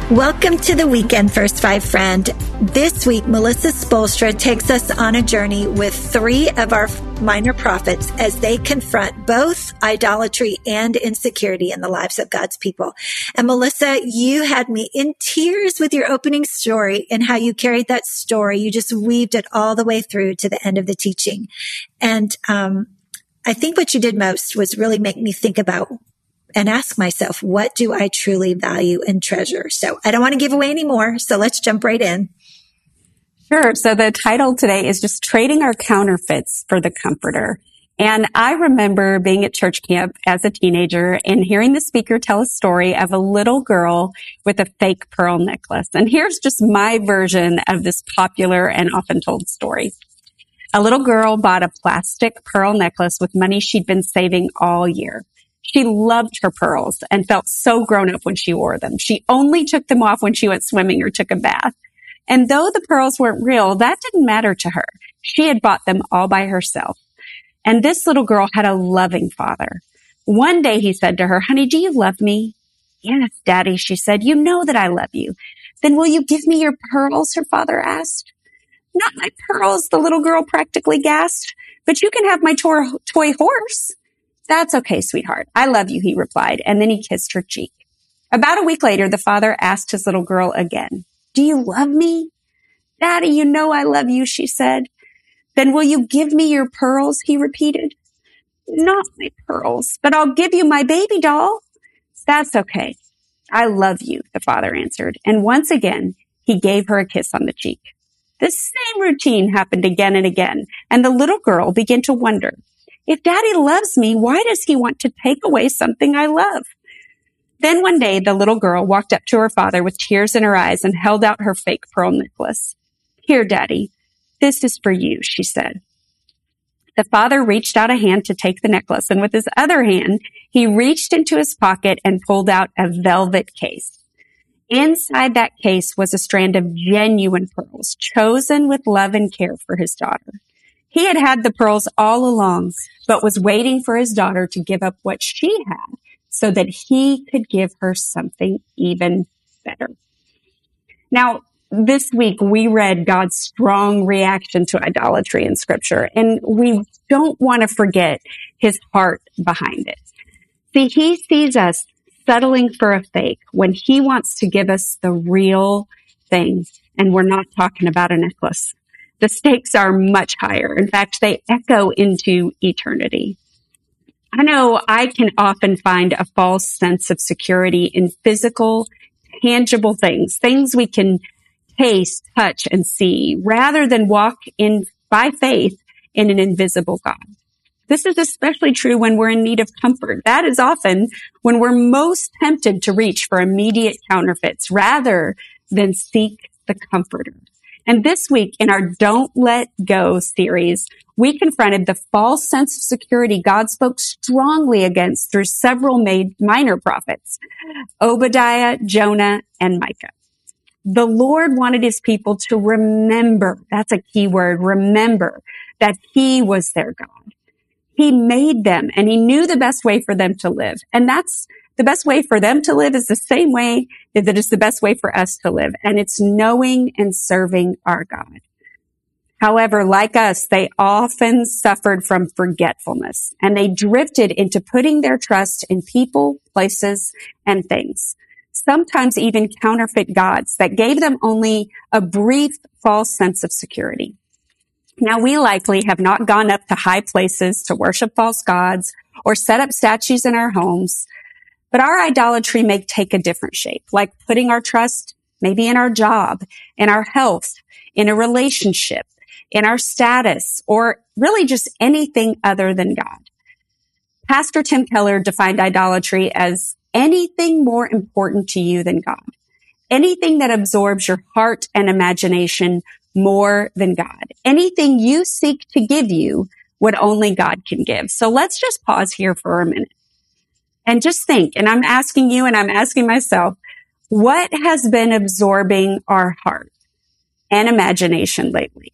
Welcome to the Weekend First Five Friend. This week, Melissa Spolstra takes us on a journey with three of our minor prophets as they confront both idolatry and insecurity in the lives of God's people. And Melissa, you had me in tears with your opening story and how you carried that story. You just weaved it all the way through to the end of the teaching. And I think what you did most was really make me think about and ask myself, what do I truly value and treasure? So I don't want to give away any more. So let's jump right in. Sure. So the title today is just Trading Our Counterfeits for the Comforter. And I remember being at church camp as a teenager and hearing the speaker tell a story of a little girl with a fake pearl necklace. And here's just my version of this popular and often told story. A little girl bought a plastic pearl necklace with money she'd been saving all year. She loved her pearls and felt so grown up when she wore them. She only took them off when she went swimming or took a bath. And though the pearls weren't real, that didn't matter to her. She had bought them all by herself. And this little girl had a loving father. One day he said to her, "Honey, do you love me?" "Yes, Daddy," she said. "You know that I love you." "Then will you give me your pearls?" her father asked. "Not my pearls," the little girl practically gasped. "But you can have my toy horse." "That's okay, sweetheart. I love you," he replied, and then he kissed her cheek. About a week later, the father asked his little girl again, "Do you love me?" "Daddy, you know I love you," she said. "Then will you give me your pearls?" he repeated. "Not my pearls, but I'll give you my baby doll." "That's okay. I love you," the father answered, and once again, he gave her a kiss on the cheek. The same routine happened again and again, and the little girl began to wonder, if Daddy loves me, why does he want to take away something I love? Then one day, the little girl walked up to her father with tears in her eyes and held out her fake pearl necklace. "Here, Daddy, this is for you," she said. The father reached out a hand to take the necklace, and with his other hand, he reached into his pocket and pulled out a velvet case. Inside that case was a strand of genuine pearls, chosen with love and care for his daughter. He had had the pearls all along, but was waiting for his daughter to give up what she had so that he could give her something even better. Now, this week we read God's strong reaction to idolatry in Scripture, and we don't want to forget his heart behind it. See, he sees us settling for a fake when he wants to give us the real thing, and we're not talking about a necklace. The stakes are much higher. In fact, they echo into eternity. I know I can often find a false sense of security in physical, tangible things we can taste, touch, and see, rather than walk in by faith in an invisible God. This is especially true when we're in need of comfort. That is often when we're most tempted to reach for immediate counterfeits rather than seek the Comforter. And this week in our Don't Let Go series, we confronted the false sense of security God spoke strongly against through several minor prophets, Obadiah, Jonah, and Micah. The Lord wanted his people to remember, that's a key word, remember that he was their God. He made them and he knew the best way for them to live. And that's the best way for them to live is the same way that it is the best way for us to live. And it's knowing and serving our God. However, like us, they often suffered from forgetfulness and they drifted into putting their trust in people, places, and things. Sometimes even counterfeit gods that gave them only a brief false sense of security. Now, we likely have not gone up to high places to worship false gods or set up statues in our homes, but our idolatry may take a different shape, like putting our trust maybe in our job, in our health, in a relationship, in our status, or really just anything other than God. Pastor Tim Keller defined idolatry as anything more important to you than God, anything that absorbs your heart and imagination more than God, anything you seek to give you what only God can give. So let's just pause here for a minute and just think, and I'm asking you and I'm asking myself, what has been absorbing our heart and imagination lately?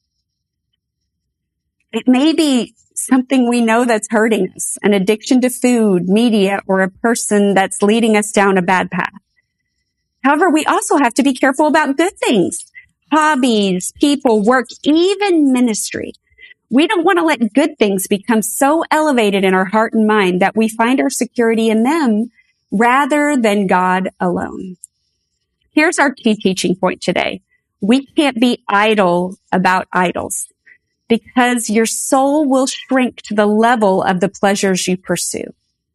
It may be something we know that's hurting us, an addiction to food, media, or a person that's leading us down a bad path. However, we also have to be careful about good things, hobbies, people, work, even ministry. We don't want to let good things become so elevated in our heart and mind that we find our security in them rather than God alone. Here's our key teaching point today. We can't be idle about idols because your soul will shrink to the level of the pleasures you pursue.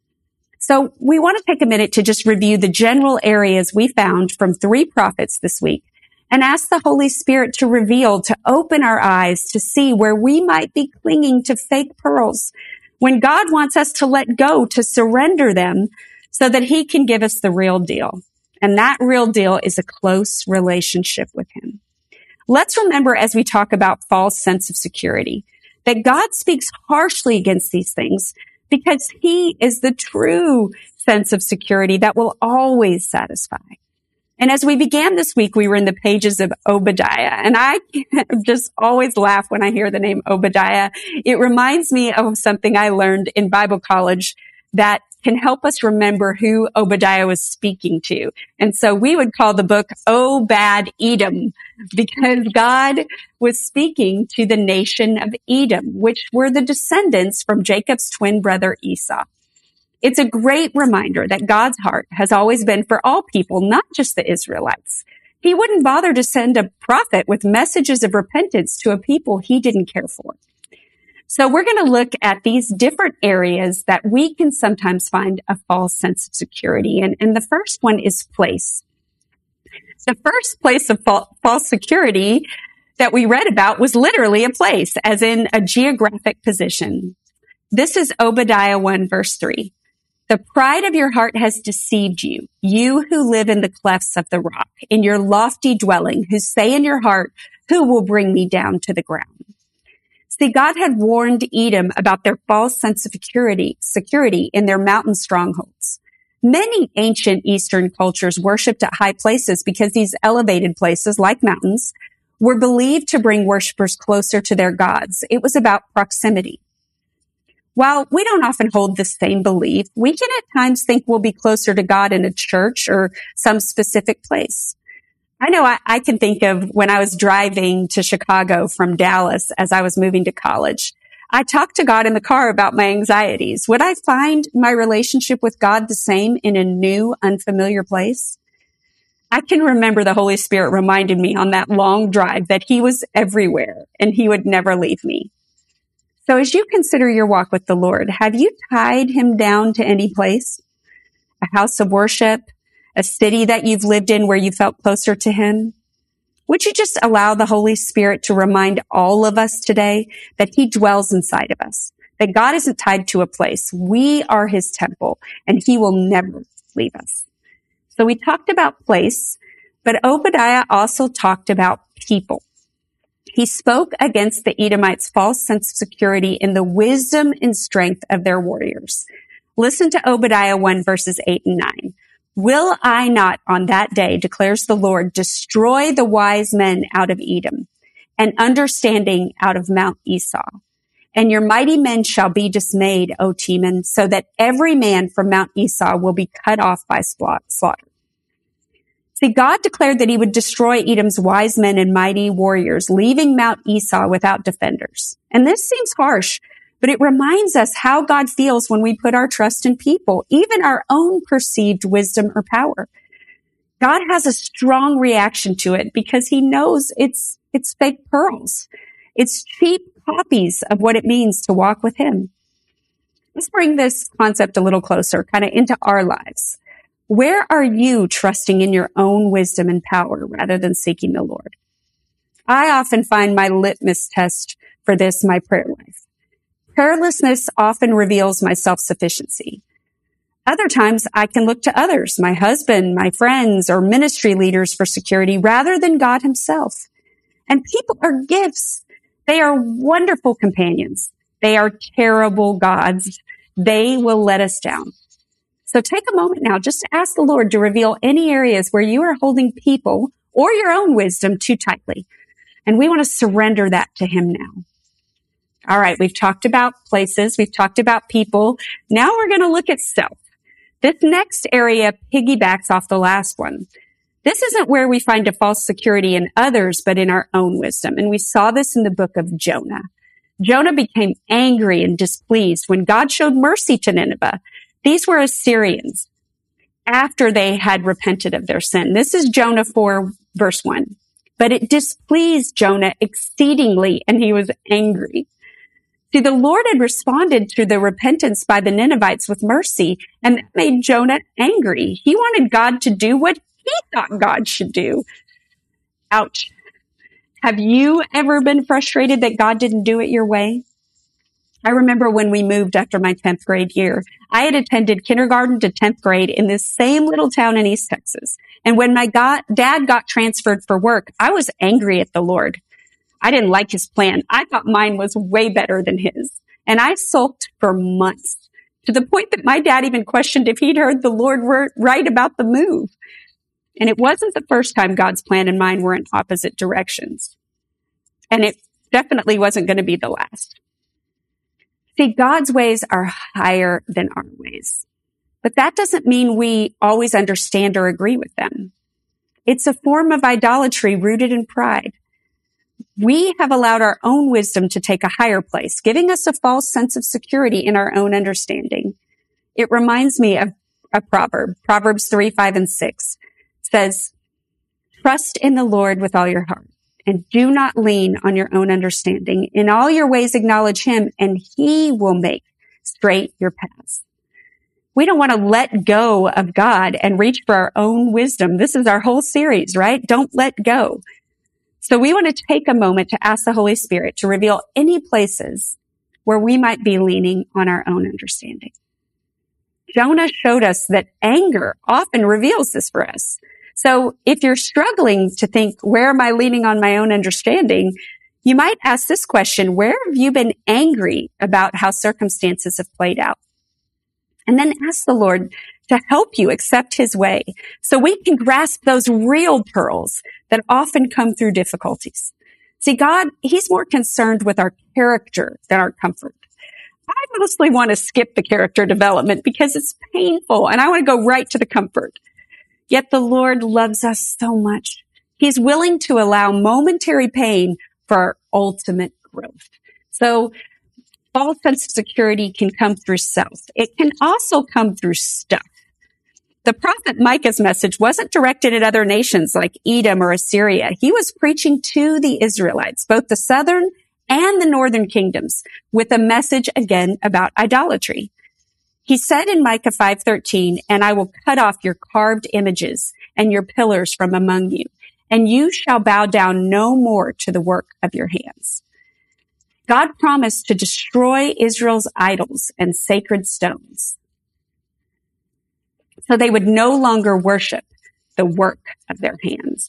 So we want to take a minute to just review the general areas we found from 3 prophets this week and ask the Holy Spirit to reveal, to open our eyes to see where we might be clinging to fake pearls when God wants us to let go, to surrender them so that he can give us the real deal. And that real deal is a close relationship with him. Let's remember as we talk about false sense of security that God speaks harshly against these things because he is the true sense of security that will always satisfy. And as we began this week, we were in the pages of Obadiah, and I just always laugh when I hear the name Obadiah. It reminds me of something I learned in Bible college that can help us remember who Obadiah was speaking to. And so we would call the book Obad-Edom because God was speaking to the nation of Edom, which were the descendants from Jacob's twin brother Esau. It's a great reminder that God's heart has always been for all people, not just the Israelites. He wouldn't bother to send a prophet with messages of repentance to a people he didn't care for. So we're going to look at these different areas that we can sometimes find a false sense of security. And the first one is place. The first place of false security that we read about was literally a place, as in a geographic position. This is Obadiah 1, verse 3. The pride of your heart has deceived you, you who live in the clefts of the rock, in your lofty dwelling, who say in your heart, who will bring me down to the ground? See, God had warned Edom about their false sense of security in their mountain strongholds. Many ancient Eastern cultures worshipped at high places because these elevated places, like mountains, were believed to bring worshipers closer to their gods. It was about proximity. While we don't often hold the same belief, we can at times think we'll be closer to God in a church or some specific place. I know I can think of when I was driving to Chicago from Dallas as I was moving to college. I talked to God in the car about my anxieties. Would I find my relationship with God the same in a new, unfamiliar place? I can remember the Holy Spirit reminded me on that long drive that he was everywhere and he would never leave me. So as you consider your walk with the Lord, have you tied him down to any place? A house of worship? A city that you've lived in where you felt closer to him? Would you just allow the Holy Spirit to remind all of us today that he dwells inside of us, that God isn't tied to a place. We are his temple and he will never leave us. So we talked about place, but Obadiah also talked about people. He spoke against the Edomites' false sense of security in the wisdom and strength of their warriors. Listen to Obadiah 1 verses 8 and 9. Will I not on that day, declares the Lord, destroy the wise men out of Edom and understanding out of Mount Esau? And your mighty men shall be dismayed, O Teman, so that every man from Mount Esau will be cut off by slaughter. See, God declared that he would destroy Edom's wise men and mighty warriors, leaving Mount Esau without defenders. And this seems harsh, but it reminds us how God feels when we put our trust in people, even our own perceived wisdom or power. God has a strong reaction to it because he knows it's fake pearls. It's cheap copies of what it means to walk with him. Let's bring this concept a little closer, kind of into our lives. Where are you trusting in your own wisdom and power rather than seeking the Lord? I often find my litmus test for this my prayer life. Prayerlessness often reveals my self-sufficiency. Other times I can look to others, my husband, my friends, or ministry leaders for security rather than God himself. And people are gifts. They are wonderful companions. They are terrible gods. They will let us down. So take a moment now just to ask the Lord to reveal any areas where you are holding people or your own wisdom too tightly. And we want to surrender that to him now. All right, we've talked about places, we've talked about people. Now we're going to look at self. This next area piggybacks off the last one. This isn't where we find a false security in others, but in our own wisdom. And we saw this in the book of Jonah. Jonah became angry and displeased when God showed mercy to Nineveh. These were Assyrians after they had repented of their sin. This is Jonah 4, verse 1. But it displeased Jonah exceedingly, and he was angry. See, the Lord had responded to the repentance by the Ninevites with mercy, and that made Jonah angry. He wanted God to do what he thought God should do. Ouch. Have you ever been frustrated that God didn't do it your way? I remember when we moved after my 10th grade year, I had attended kindergarten to 10th grade in this same little town in East Texas. And when my dad got transferred for work, I was angry at the Lord. I didn't like his plan. I thought mine was way better than his. And I sulked for months, to the point that my dad even questioned if he'd heard the Lord right about the move. And it wasn't the first time God's plan and mine were in opposite directions. And it definitely wasn't going to be the last. See, God's ways are higher than our ways. But that doesn't mean we always understand or agree with them. It's a form of idolatry rooted in pride. We have allowed our own wisdom to take a higher place, giving us a false sense of security in our own understanding. It reminds me of a proverb, Proverbs 3, 5, and 6. It says, "Trust in the Lord with all your heart, and do not lean on your own understanding. In all your ways acknowledge him, and he will make straight your paths." We don't want to let go of God and reach for our own wisdom. This is our whole series, right? Don't let go. So we want to take a moment to ask the Holy Spirit to reveal any places where we might be leaning on our own understanding. Jonah showed us that anger often reveals this for us. So if you're struggling to think, where am I leaning on my own understanding? You might ask this question: where have you been angry about how circumstances have played out? And then ask the Lord to help you accept his way so we can grasp those real pearls that often come through difficulties. See, God, he's more concerned with our character than our comfort. I mostly want to skip the character development because it's painful and I want to go right to the comfort. Yet the Lord loves us so much. He's willing to allow momentary pain for our ultimate growth. So false sense of security can come through self. It can also come through stuff. The prophet Micah's message wasn't directed at other nations like Edom or Assyria. He was preaching to the Israelites, both the southern and the northern kingdoms, with a message again about idolatry. He said in Micah 5:13, "And I will cut off your carved images and your pillars from among you, and you shall bow down no more to the work of your hands." God promised to destroy Israel's idols and sacred stones, so they would no longer worship the work of their hands.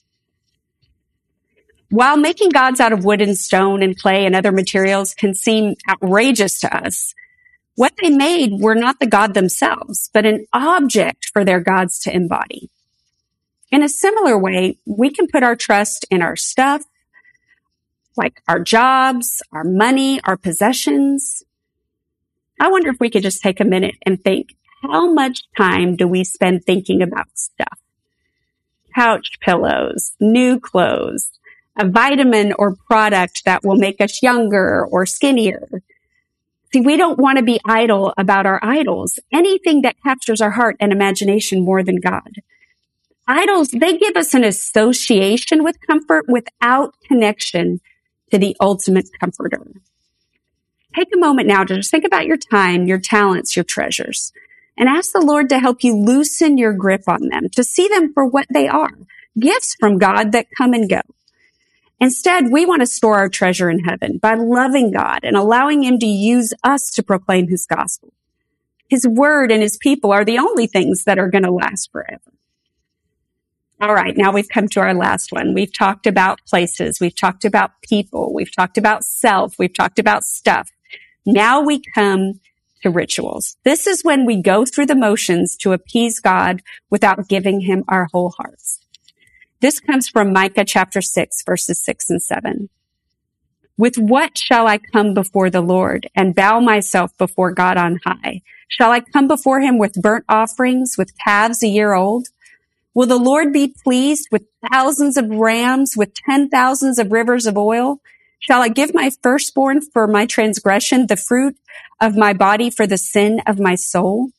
While making gods out of wood and stone and clay and other materials can seem outrageous to us, what they made were not the god themselves, but an object for their gods to embody. In a similar way, we can put our trust in our stuff, like our jobs, our money, our possessions. I wonder if we could just take a minute and think, how much time do we spend thinking about stuff? Couch pillows, new clothes, a vitamin or product that will make us younger or skinnier. See, we don't want to be idle about our idols, anything that captures our heart and imagination more than God. Idols, they give us an association with comfort without connection to the ultimate comforter. Take a moment now to just think about your time, your talents, your treasures, and ask the Lord to help you loosen your grip on them, to see them for what they are, gifts from God that come and go. Instead, we want to store our treasure in heaven by loving God and allowing him to use us to proclaim his gospel. His word and his people are the only things that are going to last forever. All right, now we've come to our last one. We've talked about places. We've talked about people. We've talked about self. We've talked about stuff. Now we come to rituals. This is when we go through the motions to appease God without giving him our whole hearts. This comes from Micah chapter 6, verses 6 and 7. "With what shall I come before the Lord and bow myself before God on high? Shall I come before him with burnt offerings, with calves a year old? Will the Lord be pleased with thousands of rams, with 10,000s of rivers of oil? Shall I give my firstborn for my transgression, the fruit of my body for the sin of my soul?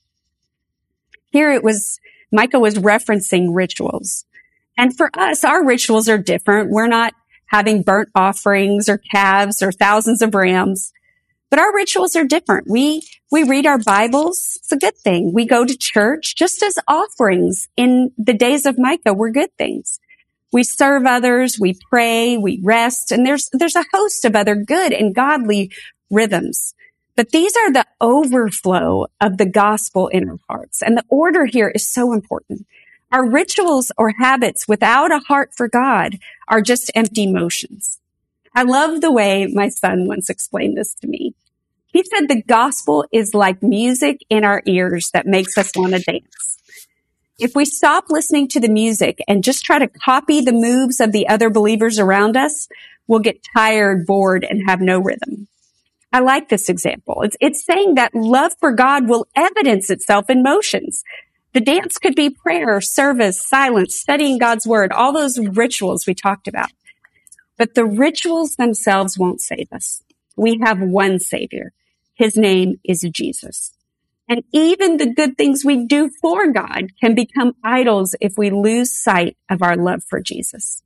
Here Micah was referencing rituals. And for us, our rituals are different. We're not having burnt offerings or calves or thousands of rams. But our rituals are different. We read our Bibles. It's a good thing. We go to church just as offerings in the days of Micah were good things. We serve others, we pray, we rest, and there's a host of other good and godly rhythms. But these are the overflow of the gospel in our hearts. And the order here is so important. Our rituals or habits without a heart for God are just empty motions. I love the way my son once explained this to me. He said the gospel is like music in our ears that makes us want to dance. If we stop listening to the music and just try to copy the moves of the other believers around us, we'll get tired, bored, and have no rhythm. I like this example. It's saying that love for God will evidence itself in motions. The dance could be prayer, service, silence, studying God's word, all those rituals we talked about. But the rituals themselves won't save us. We have one Savior. His name is Jesus. And even the good things we do for God can become idols if we lose sight of our love for Jesus.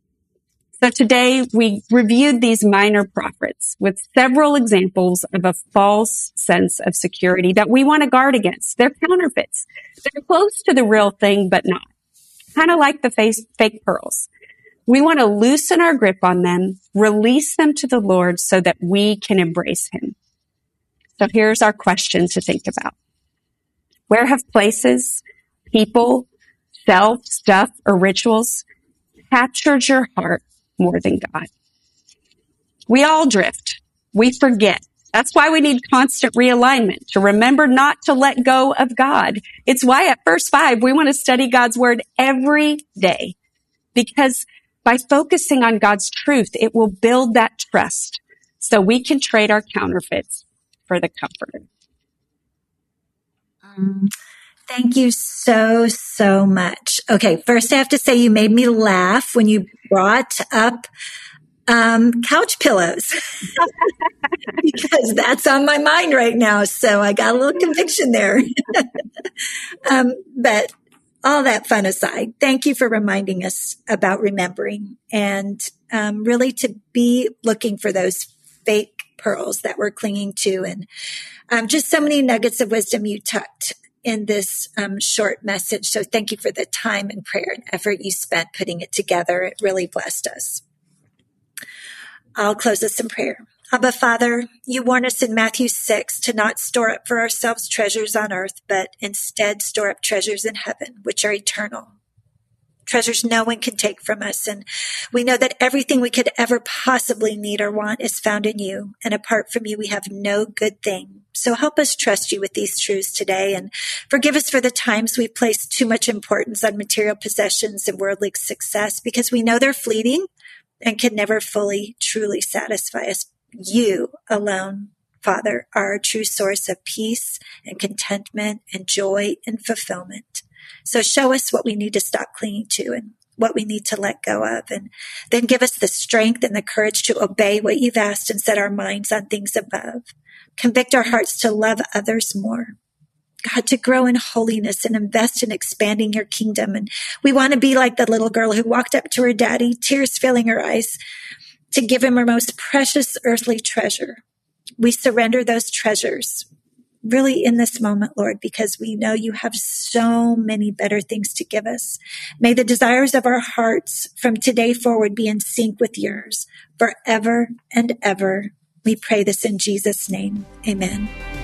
So today we reviewed these minor prophets with several examples of a false sense of security that we want to guard against. They're counterfeits. They're close to the real thing, but not. Kind of like the fake pearls. We want to loosen our grip on them, release them to the Lord so that we can embrace Him. So here's our question to think about. Where have places, people, self, stuff, or rituals captured your heart more than God? We all drift. We forget. That's why we need constant realignment, to remember not to let go of God. It's why at First 5, we want to study God's Word every day. Because by focusing on God's truth, it will build that trust so we can trade our counterfeits for the Comforter. Thank you so, so much. Okay, first I have to say you made me laugh when you brought up couch pillows because that's on my mind right now. So I got a little conviction there. But all that fun aside, thank you for reminding us about remembering and really to be looking for those fake pearls that we're clinging to. And just so many nuggets of wisdom you tucked in this short message. So thank you for the time and prayer and effort you spent putting it together. It really blessed us. I'll close this in prayer. Abba, Father, you warn us in Matthew 6 to not store up for ourselves treasures on earth, but instead store up treasures in heaven, which are eternal. Treasures no one can take from us. And we know that everything we could ever possibly need or want is found in you. And apart from you, we have no good thing. So help us trust you with these truths today and forgive us for the times we place too much importance on material possessions and worldly success because we know they're fleeting and can never fully, truly satisfy us. You alone, Father, are our true source of peace and contentment and joy and fulfillment. So show us what we need to stop clinging to and what we need to let go of. And then give us the strength and the courage to obey what you've asked and set our minds on things above. Convict our hearts to love others more. God, to grow in holiness and invest in expanding your kingdom. And we want to be like the little girl who walked up to her daddy, tears filling her eyes, to give him her most precious earthly treasure. We surrender those treasures really in this moment, Lord, because we know you have so many better things to give us. May the desires of our hearts from today forward be in sync with yours forever and ever. We pray this in Jesus' name. Amen.